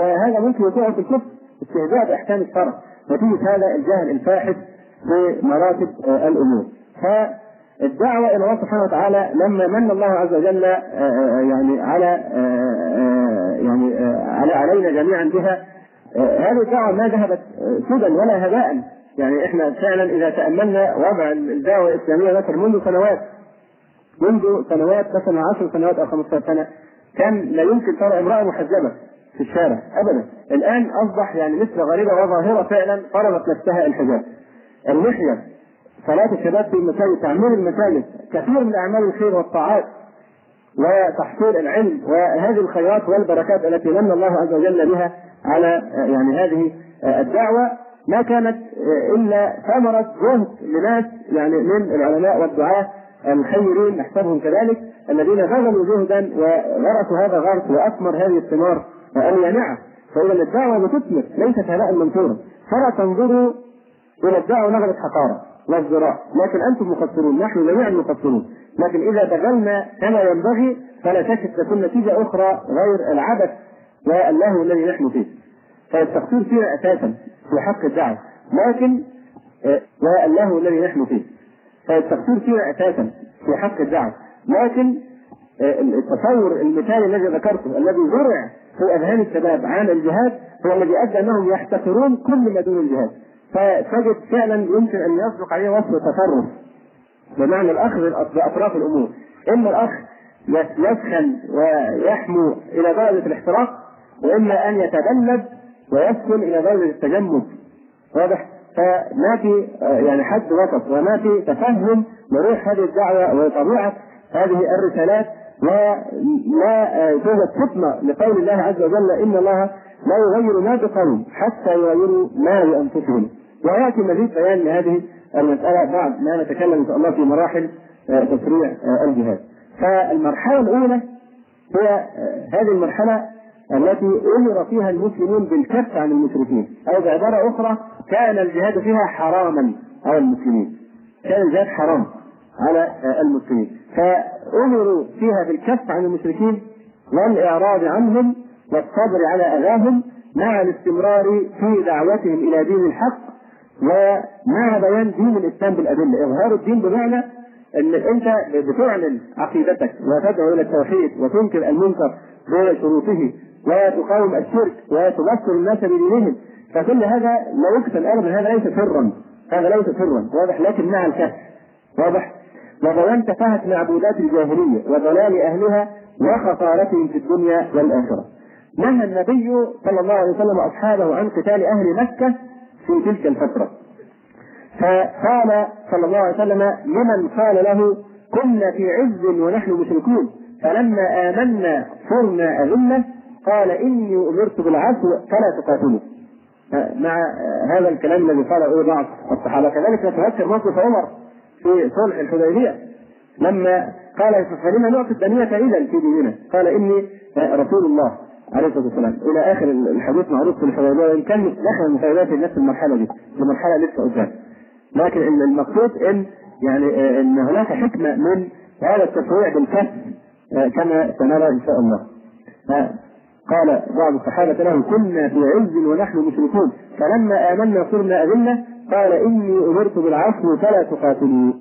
وهذا ممكن يكون في الكفر، استهزاء بأحكام الشرع نتيجة هذا الجهل الفاحش في مراتب الأمور. فالدعوة إلى الله سبحانه وتعالى لما من الله عز وجل يعني علينا جميعا بها، هذه الدعوة ما ذهبت سدى ولا هباء. يعني احنا فعلا إذا تأملنا وضع الدعوة الإسلامية مثلا منذ سنوات مثلا 10 سنوات أو 15 سنة كان لا يمكن ترى امرأة محجبة في الشارع أبدا. الآن أصبح يعني مثل غريبة وظاهرة فعلا فرضت نفسها الحجاب. اللحية، صلاة الشباب في المساجد، تعمير المساجد، كثير من أعمال الخير والطاعات وتحصيل العلم وهذه الخيرات والبركات التي من الله عز وجل بها على يعني هذه الدعوة ما كانت إلا ثمرة جهد لناس يعني من العلماء والدعاة الخيرين نحسبهم كذلك، الذين بذلوا جهدا وغرسوا هذا غرس وأثمر هذه الثمار اليانعة. فإذا الدعوة بتثمر ليست هباء منثورا. فلا تنظروا إلى الدعوة نظرة حقارة وازدراء، لكن أنتم مقصرون، نحن جميعا مقصرون، لكن إذا بذلنا كما ينبغي فلا شك تكون نتيجة أخرى غير العبث واللهو الذي نحن فيه. فالتقصير فينا أساسا في حق الدعوة، لكن واللهو الذي نحن فيه. فالتقصير فينا أساسا في حق الدعوة، لكن التصور المثالي الذي ذكرته الذي زرع في أذهان الشباب عن الجهاد هو الذي أدى أنهم يحتقرون كل ما دون الجهاد. فتجد فعلا يمكن أن يصدق عليه وصف التطرف، بمعنى الأخذ بأطراف الأمور. إما الأخ يسخن ويحمو إلى درجة الاحتراق، وإما أن يتبلد ويسكن إلى درجة التجمد. واضح؟ فما في يعني حد وسط، وما في تفهم لروح هذه الدعوة وطبيعة هذه الرسالات، ولا توجد فتنة لقول الله عز وجل إن الله لا يغير ما بقوم حتى يغيروا ما بأنفسهم. ويأتي مزيد بيان لهذه المسألة بعد ما نتكلم إن شاء الله في مراحل تشريع الجهاد. فالمرحلة الأولى هي هذه المرحلة التي أمر فيها المسلمون بالكف عن المشركين، أو بعبارة أخرى كان الجهاد فيها حراما على المسلمين، كان الجهاد حرام على المسلمين، فأمروا فيها بالكف عن المشركين والإعراض عنهم والصبر على أذاهم مع الاستمرار في دعوتهم إلى دين الحق، ومع بيان دين الإسلام بالأدلة. إظهار الدين بمعنى أن أنت بتعلن عقيدتك وتدعو إلى التوحيد وتنكر المنكر بشروطه وتقاوم الشرك وتبصر الناس بدينهم. فكل هذا لا يكتب أبدا، هذا ليس سرا، هذا ليس سرا، واضح، لكن مع الكف، واضح. وبيان تفاهة معبودات الجاهلية وضلال أهلها وخسارتهم في الدنيا والآخرة. نهى النبي صلى الله عليه وسلم أصحابه عن قتال أهل مكة في تلك الفترة، فقال صلى الله عليه وسلم لمن قال له كنا في عز ونحن مشركون فلما آمنا صرنا أذلة قال إني أمرت بالعفو فلا تقاتلوا. مع هذا الكلام الذي قاله بعض الصحابة. كذلك نتذكر موقف عمر في صلح الحديبية لما قال فلما نعطي الدنيا إذا في ديننا، قال إني رسول الله عليه الصلاة والسلام إلى آخر الحديث معروف في الحديبية. وإن كان دخل المفاوضات في نفس المرحلة دي، المرحلة لسه قدام، لكن المقصود إن هناك حكمة من هذا التشريع بالكف كما سنرى إن شاء الله. قال بعض الصحابة له كنا في عز ونحن مشركون فلما آمنا صرنا أذلة قال إني أمرت بالعفو فلا تقاتلوا.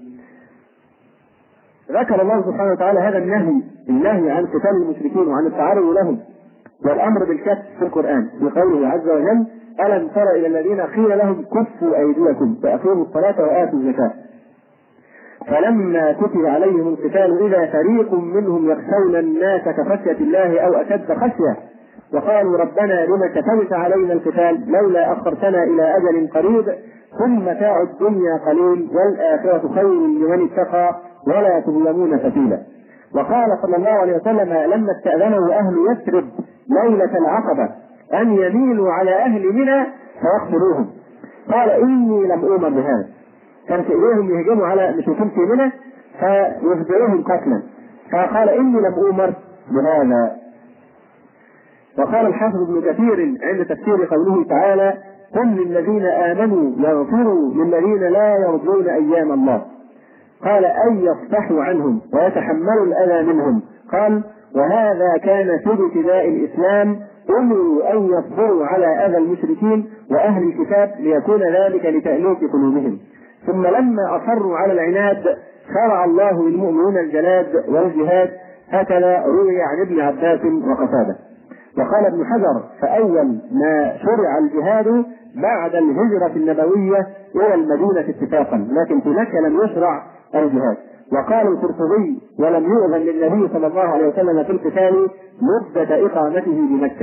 ذكر الله سبحانه وتعالى هذا النهي عن قتال المشركين وعن التعرض لهم والأمر بالكف في القرآن بقوله عز وجل ألم تر إلى الذين قيل لهم كفوا أيديكم وأقيموا الصلاة وآتوا الزكاة فلما كتب عليهم القتال إذا فريق منهم يخشون الناس كخشية الله أو أشد خشية وقالوا ربنا لما كتبت علينا القتال لولا أخرتنا إلى أجل قريب ثم متاع الدنيا قليل والآخرة خير لمن اتقى ولا تظلمون فتيلا. وقال صلى الله عليه وسلم لما استأذنه أهل يثرب ليلة العقبة أن يميلوا على أهل منى فيقتلوهم قال إني لم أؤمر بهذا. كان في إليهم يهجموا على مشركين في منى فيخبروهم قتلا، فقال إني لم أؤمر بهذا. وقال الحافظ ابن كثير عند تفسير قوله تعالى قل للذين آمنوا يغفروا للذين لا يرجون أيام الله قال أن يصفحوا عنهم ويتحملوا الأذى منهم قال وهذا كان في ابتداء الإسلام، أمروا أن يصبروا على أذى المشركين وأهل الكتاب ليكون ذلك لتأليف قلوبهم، ثم لما أصروا على العناد شرع الله للمؤمنين الجلاد والجهاد، هكذا روي عن ابن عباس وقتادة. وقال ابن حجر: فأول ما شرع الجهاد بعد الهجرة النبوية إلى المدينة اتفاقا، لكن في مكة لم يشرع الجهاد. وقال القرطبي: ولم يؤذن للنبي صلى الله عليه وسلم في القتال مدة إقامته بمكة.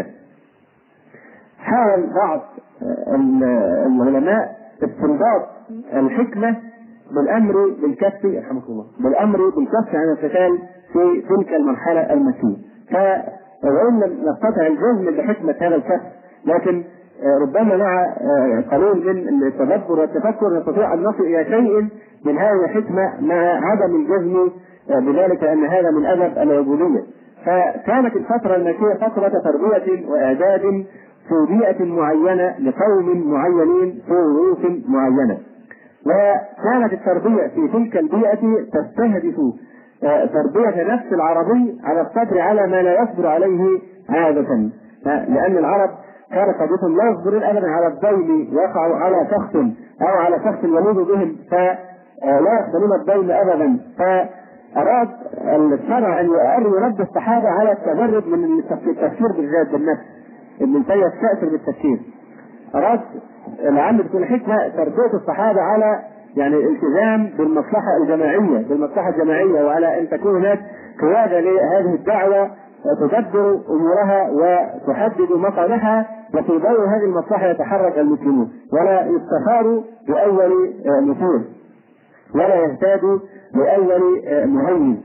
حاول بعض العلماء استنباط الحكمة بالأمر بالكف بالأمر بالكف عن القتال في تلك المرحلة المكية، وإن لم نستطع الجزم بحكمة هذا الكف، لكن ربما مع قليل من التدبر والتفكر نستطيع أن نصل إلى شيء من هذه الحكمة مع عدم الجزم بذلك أن هذا من أدب العبودية. فكانت الفترة المكية فترة تربية وإعداد في بيئة معينة لقوم معينين في ظروف معينة، وكانت التربية في تلك البيئة تستهدف تربية نفس العربي على الصبر على ما لا يصبر عليه عادة، لأن العرب كانت قضيتهم لا يصبرون أبدا على الضيم يقع على شخص أو على شخص يلوذ بهم فلا يقبلون الضيم أبدا. فأراد الشرع أن ينبه الصحابة على التجرد من التفكير بالذات بالنفس، ابن تيمية يستأثر بالتفكير. أراد لعل تكون حكمة تربية الصحابة على يعني الالتزام بالمصلحة الجماعية، وعلى أن تكون هناك قيادة لهذه الدعوة تدبر أمورها وتحدد مقامها، وفي ضوء هذه المصلحة يتحرك المسلمون ولا يستثاروا بأول نفوذ ولا يهتادوا بأول مهين.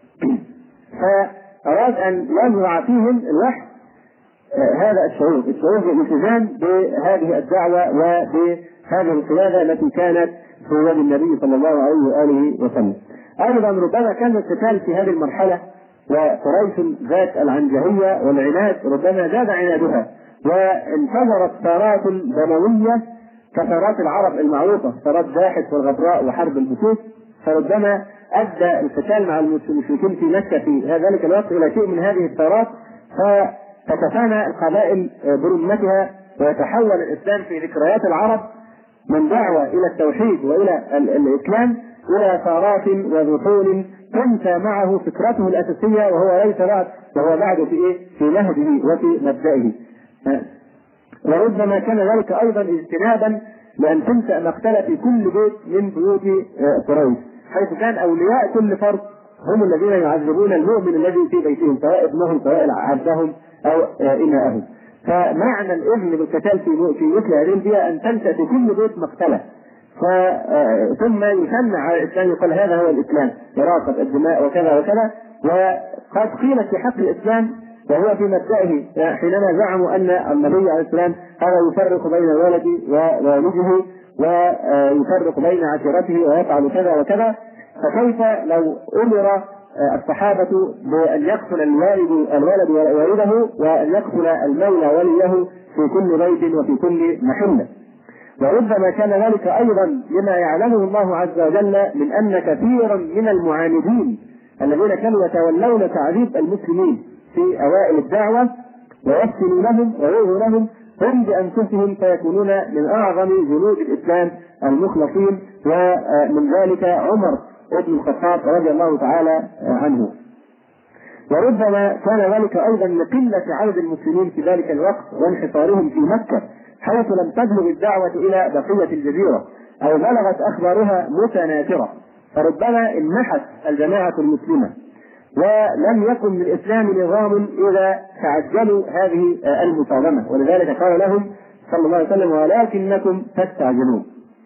فأراد أن ينزع فيهم الوحي هذا الشعور بالالتزام بهذه الدعوة وبهذه القيادة التي كانت في يد النبي صلى الله عليه وآله وسلم. أيضا ربما كان القتال في هذه المرحلة وقريش ذات العنجهية والعناد ربما زاد عنادها، وانتظرت ثارات دموية كثارات العرب المعروفة، ثارات داحس والغبراء وحرب البسوس، فربما أدى القتال مع المشركين في مكة في ذلك الوقت إلى شيء من هذه الثارات، فتتفانى القبائل برمتها، ويتحول الإسلام في ذكريات العرب من دعوة إلى التوحيد وإلى الإسلام إلى ثارات وذحول تنسى معه فكرته الأساسية وهو بعد في نهجه وفي مبدئه. وربما كان ذلك أيضا اجتنابا لأن تنسى مقتل في كل بيت من بيوت قريش، حيث كان أولياء كل فرد هم الذين يعذبون المؤمن الذي في بيتهم، سواء ابنهم سواء عبدهم أو إماءهم. فمعنى الإذن بالقتال في مثل هذه البيئة أن تنسى في كل بيت مقتله، ثم يسمى على الإسلام يقال هذا هو الإسلام، إراقة الدماء وكذا وكذا. وقد قيل في حق الإسلام وهو في مبدئه حينما زعموا أن النبي عليه السلام هذا يفرق بين الولد ووالده ويفرق بين عشيرته ويفعل كذا وكذا، فكيف لو أمر الصحابة بأن يقتل الولد والده وأن يقتل المولى وليه في كل بيت وفي كل محلة. وربما كان ذلك أيضا لما يعلمه الله عز وجل من أن كثيرا من المعاندين الذين كانوا يتولون تعذيب المسلمين في أوائل الدعوة ويفتنونهم ويؤذونهم هم بأنفسهم سيكونون من أعظم جنود الإسلام المخلصين، ومن ذلك عمر ابن الخطاب رضي الله تعالى عنه. وربما كان ذلك أيضا لقلة عدد المسلمين في ذلك الوقت وانحصارهم في مكة، حيث لم تبلغ الدعوة إلى بقية الجزيرة أو بلغت أخبارها متناثرة، فربما انمحت الجماعة المسلمة ولم يكن للإسلام نظام إذا تعجلوا هذه المصادمة، ولذلك قال لهم صلى الله عليه وسلم: ولكنكم تستعجلون.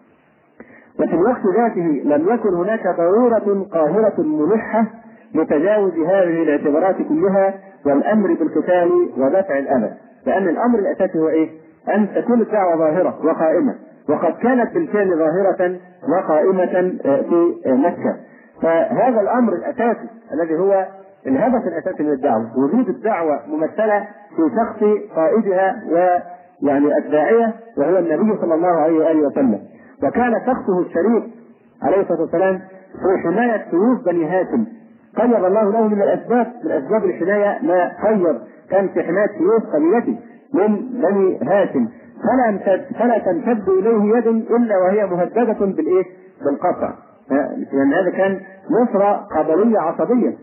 وفي الوقت ذاته لم يكن هناك ضرورة قاهرة ملحة لتجاوز هذه الاعتبارات كلها والأمر بالقتال ودفع الأذى، لأن الأمر الأساسي هو إيه؟ أن تكون الدعوة ظاهرة وقائمة، وقد كانت بالفعل ظاهرة وقائمة في مكة. فهذا الأمر الأساسي الذي هو الهدف الأساسي من الدعوة، وجود الدعوة ممثلة في شخص قائدها ويعني الداعية وهو النبي صلى الله عليه وآله وسلم. وكان شخصه الشريف عليه الصلاة والسلام في حماية سيوف بني هاشم قيض الله له من أسباب الحماية ما قيض، كان في حماية فلوس قبيلته من بني هاشم، فلا تمتد إليه يد إلا وهي مهددة بالقطع، لأن هذا كان نصرة قبلية عصبية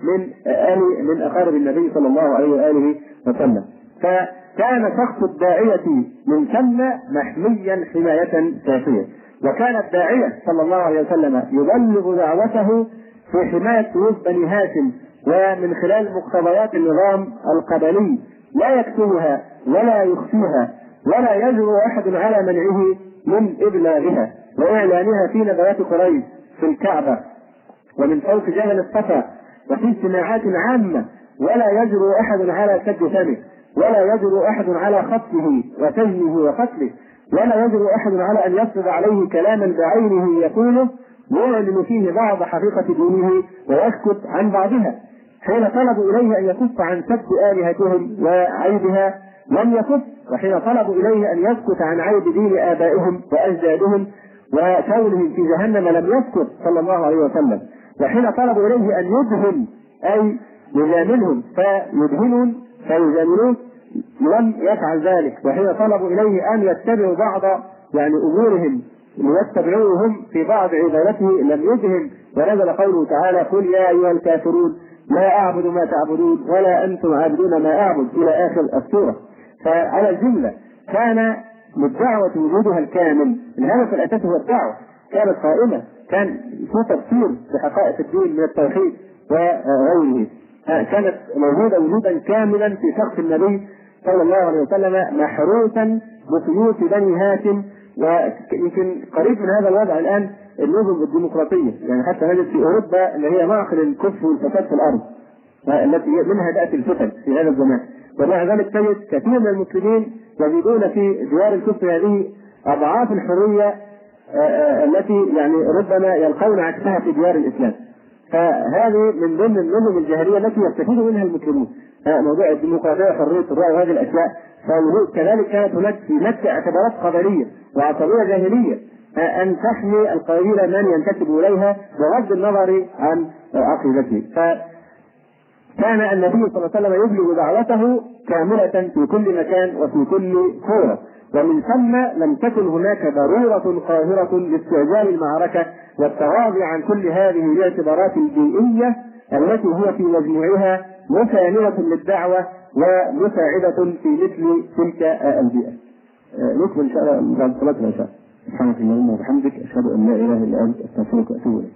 من أقارب النبي صلى الله عليه وآله وسلم. فكان شخص الداعية من ثم محميا حماية كافية، وكان الداعية صلى الله عليه وسلم يبلغ دعوته في حماية فلوس بني هاشم، ومن خلال مقتضيات النظام القبلي لا يكتمها ولا يخفيها، ولا يجرؤ أحد على منعه من إبلاغها وإعلانها في نبوات قريش في الكعبة ومن فوق جبل الصفا وفي اجتماعات عامة، ولا يجرؤ أحد على سد فمه، ولا يجرؤ أحد على خطه وسجنه وقتله، ولا يجرؤ أحد على أن يفرض عليه كلاما بعينه يقوله ويعلن فيه بعض حقيقة دينه ويسكت عن بعضها. حين طلبوا إليه أن يكف عن سب آلهتهم وعيبها لم يكف، وحين طلبوا إليه أن يسكت عن عيب دين آبائهم وأجدادهم وكونهم في جهنم لم يسكت صلى الله عليه وسلم، وحين طلبوا إليه أن يدهن أي يجاملهم فيدهنون فيجاملون لم يفعل ذلك، وحين طلبوا إليه أن يتبعوا بعض أمورهم ليتبعوهم في بعض عبادته لم يدهن، ونزل قوله تعالى: قل يا أيها الكافرون لا أعبد ما تعبدون ولا أنتم عابدون ما أعبد إلى آخر السورة. فعلى الجملة كان للدعوة وجودها الكامل، الهدف الأساسي هو الدعوة، كانت قائمة، كان في تفسير بحقائق الدين من التوحيد وغيره، كانت موجودة وجودا كاملا في شخص النبي صلى الله عليه وسلم محروسا بسيوف بني هاشم. ويمكن قريب من هذا الوضع الآن النظم الديمقراطية، حتى نجد في أوروبا اللي هي معقل الكفر والفساد في الأرض التي منها تأتي الفتن في هذا الزمان، ومع ذلك تجد كثير من المسلمين يجدون في ديار الكفر هذه أضعاف الحرية التي ربما يلقون عكسها في ديار الإسلام. فهذه من ضمن النظم الجاهلية التي يستفيد منها المسلمون، موضوع الديمقراطية وحرية الرأي وهذه الأشياء. كذلك كانت هناك في مكة اعتبارات قبلية وعصبية جاهلية أن تحمي القبيلة من ينتسب إليها بغض النظر عن عقيدته. فكان النبي صلى الله عليه وسلم يبلغ دعوته كاملة في كل مكان وفي كل صورة، ومن ثم لم تكن هناك ضرورة قاهرة لاستعجال المعركة والتغاضي عن كل هذه الاعتبارات البيئية التي هي في مجموعها مساندة للدعوة ومساعدة في مثل تلك البيئة. نكمل إن شاء الله بعد صلاة العشاء. سبحانك اللهم وبحمدك، أشهد أن لا إله إلا أنت، أستغفرك وأتوب إليك.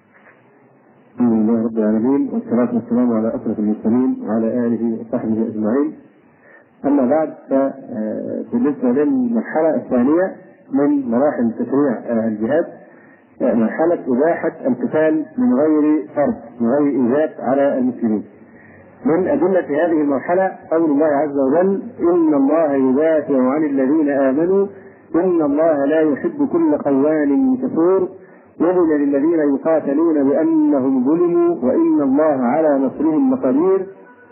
الحمد لله رب العالمين، والصلاة والسلام على أشرف المرسلين وعلى آله وصحبه أجمعين. أما بعد، بالنسبة للمرحلة الثانية من مراحل تشريع الجهاد، مرحلة إباحة القتال من غير فرض، من غير إيجاب على المسلمين. من أدلة هذه المرحلة قول الله عز وجل: إن الله يدافع عن الذين آمنوا إن الله لا يحب كل قوان كفور وهن للذين يقاتلون بأنهم ظلموا وإن الله على نصرهم لقدير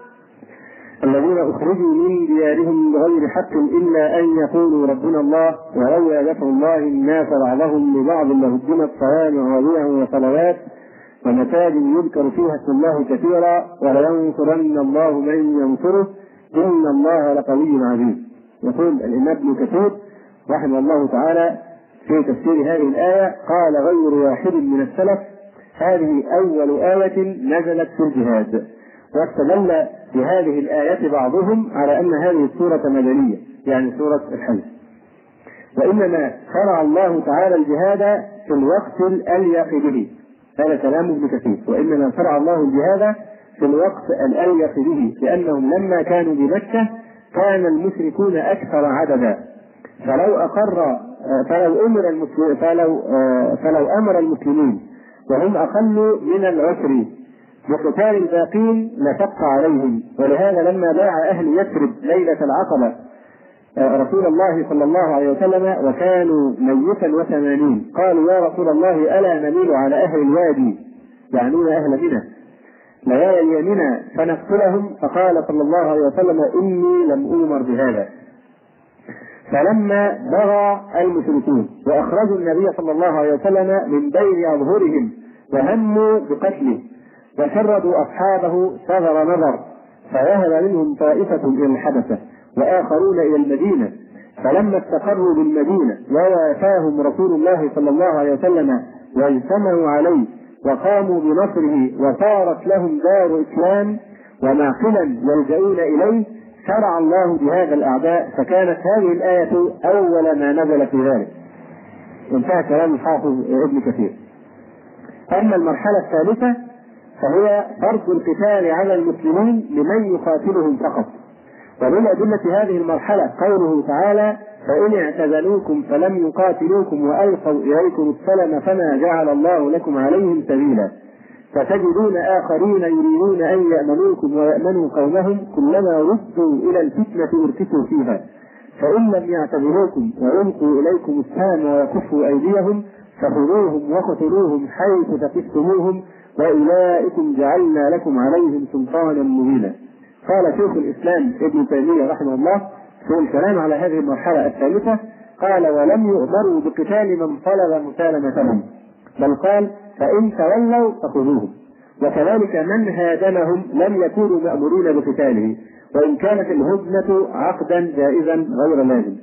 الذين أخرجوا من ديارهم بغير حق إلا أن يقولوا ربنا الله ولولا دفع الله الناس بعضهم ببعض لهدمت صوامع وبيع وصلوات ومساجد يذكر فيها اسم الله كثيرا ولينصرن الله من ينصره إن الله لقوي عزيز. يقول الإمام ابن كثير رحمه الله تعالى في تفسير هذه الآية: قال غير واحد من السلف: هذه أول آية نزلت في الجهاد. واستدل في هذه الآية بعضهم على أن هذه السورة مدنية، سورة الحج، وإنما شرع الله تعالى الجهاد في الوقت الأليق به. هذا كلام ابن كثير: وإنما شرع الله الجهاد في الوقت الأليق به، لأنهم لما كانوا بمكة كان المشركون أكثر عددا، فلو أمر المسلمين وهم أقل من العشر بقتال الباقين لشق عليهم. ولهذا لما باع أهل يثرب ليلة العقبة رسول الله صلى الله عليه وسلم وكانوا ميتا و80 قالوا: يا رسول الله ألا نميل على أهل الوادي، يعنون أهل منى، ليالي يمنى فنقتلهم؟ فقال صلى الله عليه وسلم: إني لم أؤمر بهذا. فلما بغى المشركون وأخرجوا النبي صلى الله عليه وسلم من بين أظهرهم وهموا بقتله وشردوا أصحابه صغر نظر، فذهب منهم طائفة إلى الحبشة وآخرون إلى المدينة. فلما استقروا بالمدينة ووافاهم رسول الله صلى الله عليه وسلم واجتمعوا عليه وقاموا بنصره وصارت لهم دار إسلام ومعقلا يلجؤون إليه، شرع الله بهذا الأعداء، فكانت هذه الآية أول ما نزل في ذلك. انتهى كلام الحافظ ابن كثير. أما المرحلة الثالثة فهي فرض القتال على المسلمين لمن يقاتلهم فقط. ومن أدلة هذه المرحلة قوله تعالى: فإن اعتزلوكم فلم يقاتلوكم وألقوا إليكم السلم فما جعل الله لكم عليهم سبيلا، فتجدون آخرين يريدون أن يأمنوكم ويأمنوا قومهم كلما ردوا إلى الفتنة أركسوا فيها، فإن لم يعتزلوكم ويلقوا إليكم السلم ويكفوا أيديهم فخذوهم وقتلوهم حيث ثقفتموهم وأولئكم جعلنا لكم عليهم سلطانا مبينا. قال شيخ الإسلام ابن تيمية رحمه الله في الكلام على هذه المرحلة الثالثة، قال: ولم يؤمروا بقتال من طلب مسالمتهم، بل قال: فإن تولوا فخذوهم. وكذلك من هادمهم لم يكونوا مأمورين بقتاله، وإن كانت الهدنة عقدا جائزا غير لازم.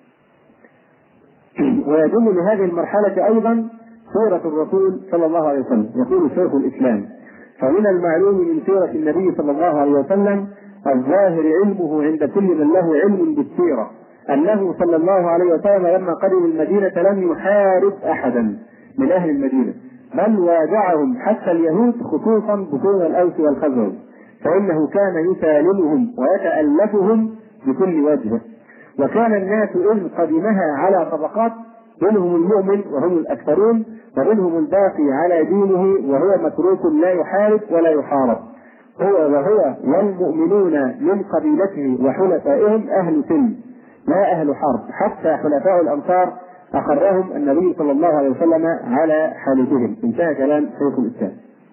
ويدل لهذه المرحلة أيضا سورة الرسول صلى الله عليه وسلم. يقول شيخ الإسلام: فمن المعلوم من سيرة النبي صلى الله عليه وسلم الظاهر علمه عند كل من له علم بالسيرة أنه صلى الله عليه وسلم لما قدم المدينة لم يحارب أحدا من أهل المدينة، بل واجعهم حتى اليهود خصوصا بطون الأوس والخزرج، فإنه كان يسالمهم ويتألفهم بكل وجه. وكان الناس إذ قدمها على طبقات، منهم المؤمن وهم الأكثرون، ومنهم الباقي على دينه وهو متروك لا يحارب ولا يحارب، وهو والمؤمنون من قبيلته وحلفائهم أهل سلم لا أهل حرب، حتى حلفاء الأنصار أقرهم النبي صلى الله عليه وسلم على حالتهم. انتهى كلام شيخ الإسلام.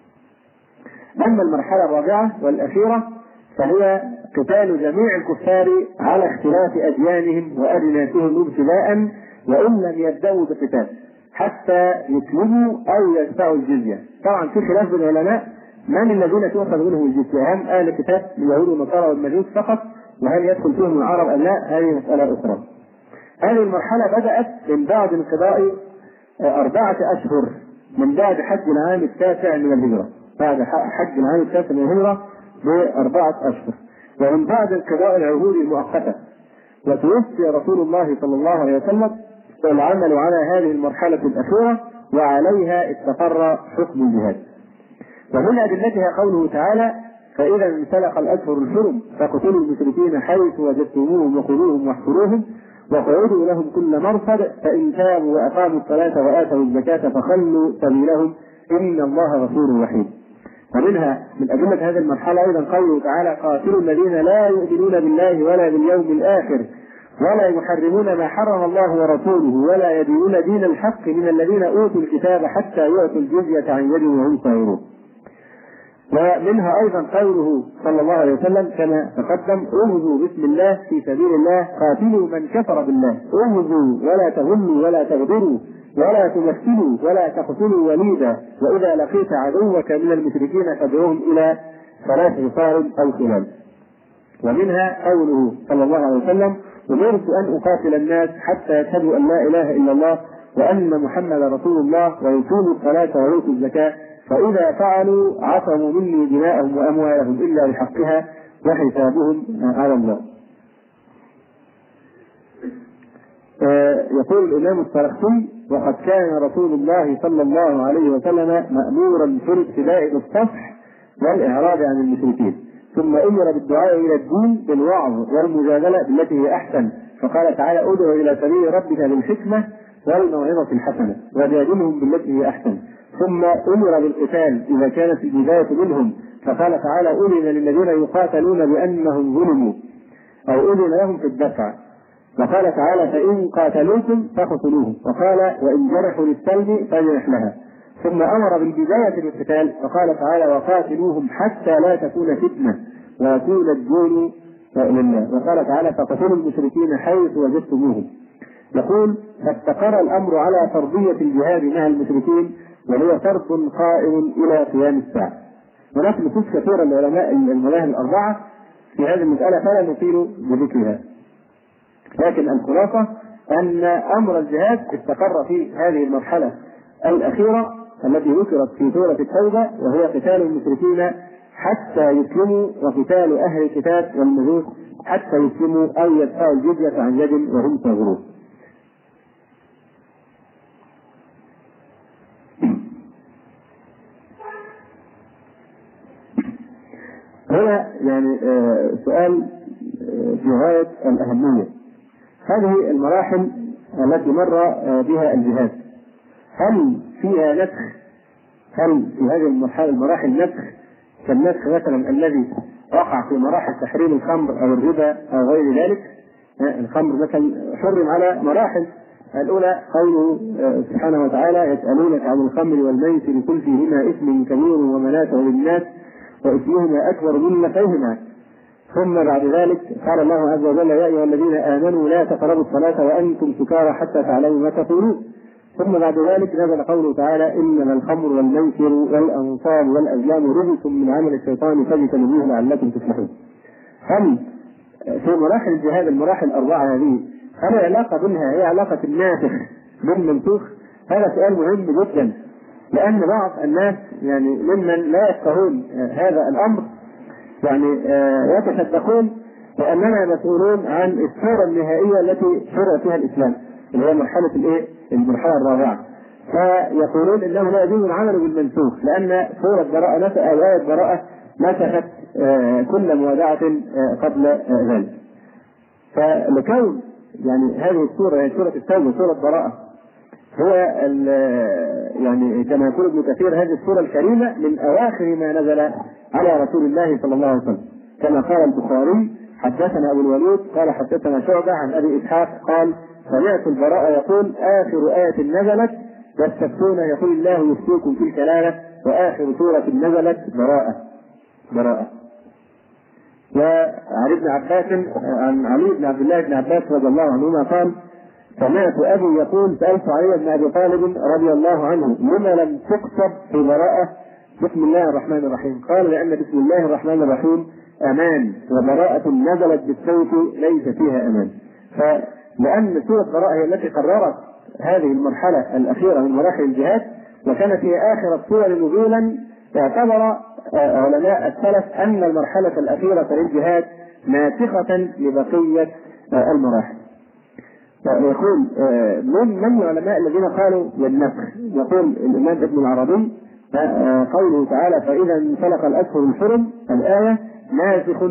أما المرحلة الرابعة والأخيرة فهي قتال جميع الكفار على اختلاف أديانهم وأدناسهم ابتداء، وإن لم يبدأوا بقتال حتى يسلموا أو يدفعوا الجزية. طبعا في خلاف بين العلماء من الذين تؤخذ منهم الجزية، هم أهل الكتاب اليهود والنصارى والمجوس فقط، وهل يدخل فيهم العرب أم لا؟ هذه مسألة أخرى. هذه المرحلة بدأت من بعد انقضاء 4 أشهر من بعد حج العام التاسع من الهجرة، بعد حج العام التاسع من الهجرة ب4 أشهر، ومن بعد انقضاء العهود المؤقتة. وتوفي رسول الله صلى الله عليه وسلم، والعمل على هذه المرحلة الأخيرة وعليها استقر حكم الجهاد. ومن أدلتها قوله تعالى: فإذا انسلخ الأشهر الحرم فاقتلوا المشركين حيث وجدتموهم وخذوهم واحصروهم وقعدوا لهم كل مرصد فإن تابوا وأقاموا الصلاة وآتوا الزكاة فخلوا سبيلهم إن الله غفور رحيم. ومنها من أدلة هذه المرحلة أيضا قوله تعالى: قاتلوا الذين لا يؤمنون بالله ولا باليوم الآخر ولا يحرمون ما حرم الله ورسوله ولا يدينون دين الحق من الذين أوتوا الكتاب حتى يؤتوا الجزية عن يد وهم صاغرون. ومنها أيضا قوله صلى الله عليه وسلم كما تقدم: اغزوا بسم الله في سبيل الله قاتلوا من كفر بالله، اغزوا ولا تغلوا ولا تغدروا ولا تمثلوا ولا تقتلوا وليدا، وإذا لقيت عدوك من المشركين فادعوهم إلى 3 خصال أو خلال. ومنها قوله صلى الله عليه وسلم: أمرت أن أقاتل الناس حتى يشهدوا أن لا إله إلا الله وأن محمدا رسول الله ويقيموا الصلاة ويؤتوا الزكاة، فإذا فعلوا عصموا مني دماءهم وأموالهم إلا بحقها وحسابهم على الله. يقول الإمام السرخسي: وقد كان رسول الله صلى الله عليه وسلم مأمورا في الابتداء بالصفح والإعراض عن المشركين، ثم أمر بالدعاء إلى الدين بالوعظ والمجادلة بالتي هي أحسن، فقال تعالى: ادع إلى سبيل ربك بالحكمة والموعظة الحسنة وجادلهم بالتي هي أحسن. ثم أمر بالقتال إذا كانت البداية منهم، فقال تعالى: أذن للذين يقاتلون بأنهم ظلموا، أو أذن لهم في الدفع. وقال تعالى: فإن قاتلوكم فاقتلوهم، وقال: وإن جرحوا للسلم فاجرح لها. ثم أمر بالبداية بالقتال، وقال تعالى: وقاتلوهم حتى لا تكون فتنة ويكون الدين لله. وقال تعالى: فقتلوا المشركين حيث وجدتموهم. يقول: فاستقر الأمر على فرضية الجهاد مع المشركين، وهو فرض قائم إلى قيام الساعة. هناك نصوص كثيرة لعلماء المذاهب الأربعة في هذه المسألة فلا نطيل بذكرها، لكن الخلاصة أن أمر الجهاد استقر في هذه المرحلة الأخيرة التي ذكرت في سورة التوبة، وهي قتال المشركين حتى يسلموا، وقتال أهل الكتاب والمجوس حتى يسلموا أو يدفعوا الجزية عن يد وهم صاغرون. هنا يعني سؤال في غاية الأهمية. هذه المراحل التي مر بها الجهاد هل فيها نسخ؟ هل في هذه المراحل نسخ كالنسخ مثلا الذي وقع في مراحل تحريم الخمر أو الربا أو غير ذلك؟ الخمر مثلا حرم على مراحل. الأولى قوله سبحانه وتعالى: يسألونك عن الخمر والميسر قل فيهما إثم كبير ومنافع للناس وإثمهما أكبر من نفعهما. ثم بعد ذلك قال الله عز وجل: يا أيها الذين آمنوا لا تقربوا الصلاة وأنتم سكارى حتى تعلموا ما تقولون. ثم بعد ذلك نزل قوله تعالى: إنما الخمر والميسر والأنصاب والأزلام رجس من عمل الشيطان فاجتنبوه لعلكم تفلحون. هل في مراحل الجهاد المراحل الأربعة هذه هل علاقة بينها هي علاقة الناسخ بالمنسوخ؟ هذا سؤال مهم جدا، لأن بعض الناس يعني ممن لا يفقهون هذا الأمر يعني يتصدقون بأننا مسؤولون عن الصورة النهائية التي شرع فيها الإسلام، اللي هي المرحلة الرابعة، فيقولون إنه لا يجوز العمل بالمنسوخ لأن سورة براءة أو آية براءة نسخت كل موادعة قبل ذلك. فلكون يعني هذه السورة هي سورة التوبة سورة براءة، هو يعني كما يقول ابن كثير هذه السورة الكريمة من أواخر ما نزل على رسول الله صلى الله عليه وسلم، كما قال البخاري: حدثنا أبو الوليد قال حدثنا شعبة عن أبي إسحاق قال: سمعت البراء يقول: آخر آية نزلت يستفتون يقول الله يفتيكم في الكلالة، وآخر سورة نزلت براءة. وعن ابن عباس عن علي بن عبد الله بن عباس رضي الله عنهما قال: سمعت أبي يقول: سألت علي بن أبي طالب رضي الله عنه لما لم تكتب في براءة بسم الله الرحمن الرحيم؟ قال: لأن بسم الله الرحمن الرحيم أمان، وبراءة نزلت بالسيف ليس فيها أمان. فلأن سورة براءة هي التي قررت هذه المرحلة الأخيرة من مراحل الجهاد، وكانت هي آخر السور نزولا، اعتبر علماء السلف أن المرحلة الأخيرة للجهاد ناسخة لبقية المراحل. يقول من العلماء الذين قالوا بالنسخ؟ يقول الإمام ابن العربي قوله تعالى: فإذا انسلخ الأشهر الحرم الآية ناسخ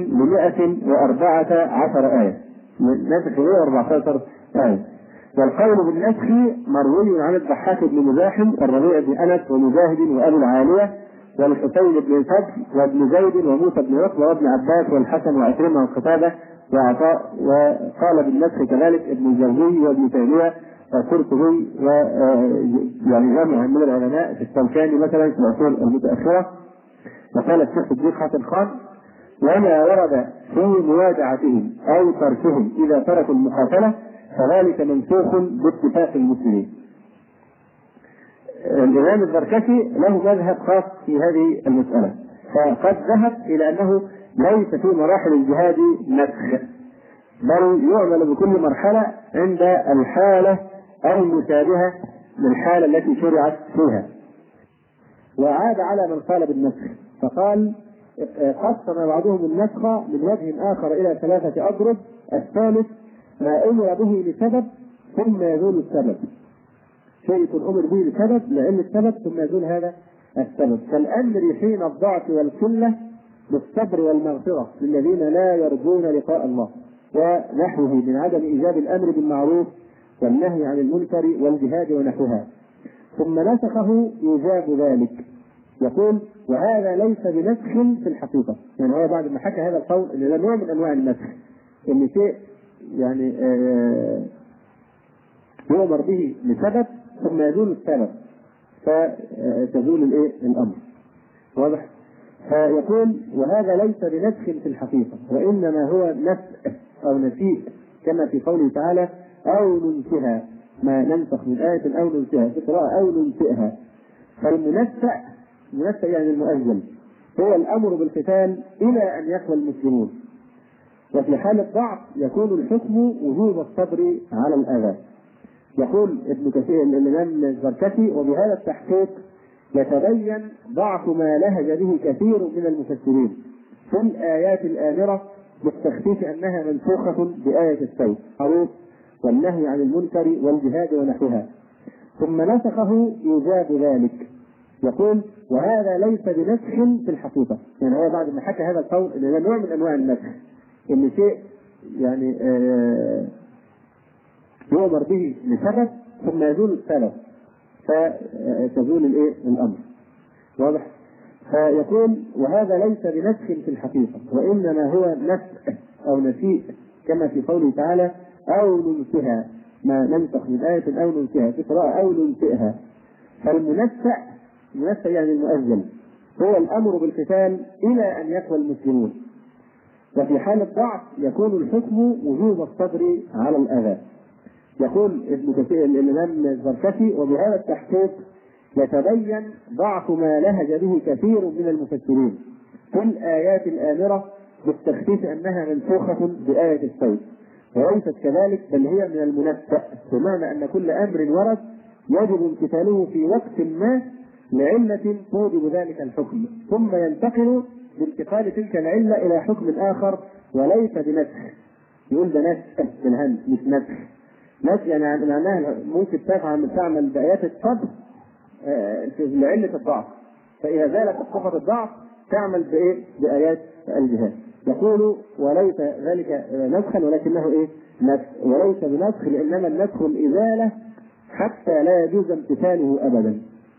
ل114 آية، ناسخ ل114 آية. والقول بالنسخ مروي عن الضحاك بن مزاحم والربيع بن أنس ومجاهد وأبي العالية والحسين بن فضل وابن زيد وموسى بن عقبة وابن عباس والحسن وعكرمة والقتادة وعطاء. وقال بالنسخ كذلك ابن الجوزي وابن تيمية والقرطبي يعني جمع من العلماء في الشوكاني مثلا في العصور المتأخرة. وقال الشيخ الدين حسن خان: وما ورد في موادعتهم أو تركهم إذا تركوا المقاتلة فذلك منسوخ باتفاق المسلمين. الإمام الزركشي له مذهب خاص في هذه المسألة، فقد ذهب إلى أنه ليس في مراحل الجهاد نسخ، بل يعمل بكل مرحلة عند الحالة المشابهة للحالة التي شرعت فيها. وعاد على من قال بالنسخ فقال: قسم بعضهم النسخ من وجه آخر إلى 3 أضرب: الثالث ما أمر به لسبب ثم يزول السبب، شيء أمر به لسبب لأن السبب ثم يزول هذا السبب، كالأمر حين الضعف والكلة بالصبر والمغفرة للذين لا يرجون لقاء الله ونحوه من عدم إيجاب الأمر بالمعروف والنهي عن المنكر والجهاد ونحوها، ثم نسخه إيجاب ذلك. يقول: وهذا ليس بنسخ في الحقيقة. يعني هو بعد ما حكى هذا القول إن ده نوع من أنواع النسخ، إن شيء يعني يؤمر به لسبب ثم يزول السبب فتزول الأمر. واضح؟ فيقول: وهذا ليس بنسخ في الحقيقة، وإنما هو نسخ أو نسيء، كما في قوله تعالى: أو ننسها، ما ننسخ من آية أو ننسها، في قراءة أو ننسئها. فالمنسأ يعني المؤجل، هو الأمر بالقتال إلى أن يقوى المسلمون، وفي حالة ضعف يكون الحكم وجوب الصبر على الأذى. يقول ابن كثير الإمام الزركشي: وبهذا التحقيق يتبين ضعف ما لهج به كثير من المفسرين في الآيات الآمرة بالتخفيف أنها منسوخة بآية السيف معروف والنهي عن المنكر والجهاد ونحوها، ثم نسخه إيجاب ذلك. يقول: وهذا ليس بنسخ في الحقيقة. يعني هو بعد ما حكى هذا القول إن هذا نوع من أنواع النسخ، إن شيء يعني يؤمر به لسبب ثم يزول السبب فتزول الأمر. واضح؟ فيقول: وهذا ليس بنسخ في الحقيقة، وإنما هو نسخ أو نسيء، كما في قوله تعالى: أو ننسها، ما ننسخ من آية أو ننسها، في قراءة أو ننسئها. فالمنسأ يعني المؤذن هو الأمر بالقتال إلى أن يقوى المسلمون، وفي حالة ضعف يكون الحكم وجوب الصبر على الأذى. يقول ابن كثير الإمام الزركشي: وبهذا التحقيق يتبين ضعف ما لهج به كثير من المفسرين في الآيات الآمرة بالتخفيف أنها منسوخة بآية السيف، وليست كذلك، بل هي من المنسأ، بمعنى أن كل أمر ورد يجب امتثاله في وقت ما لعلة توجب ذلك الحكم، ثم ينتقل بانتقال تلك العلة إلى حكم آخر وليس بنسخ. يقول ده نسخ بالهمز مش نسخ. نسخ يعني معناها ممكن تعمل بآيات الصبر لعلة الضعف، فإذا زالت صفة الضعف تعمل بآيات الجهاد. يقول: وليس ذلك نسخا ولكنه نسخ، وليس بنسخ، لإنما النسخ الإزالة حتى لا يجوز امتثاله أبدا.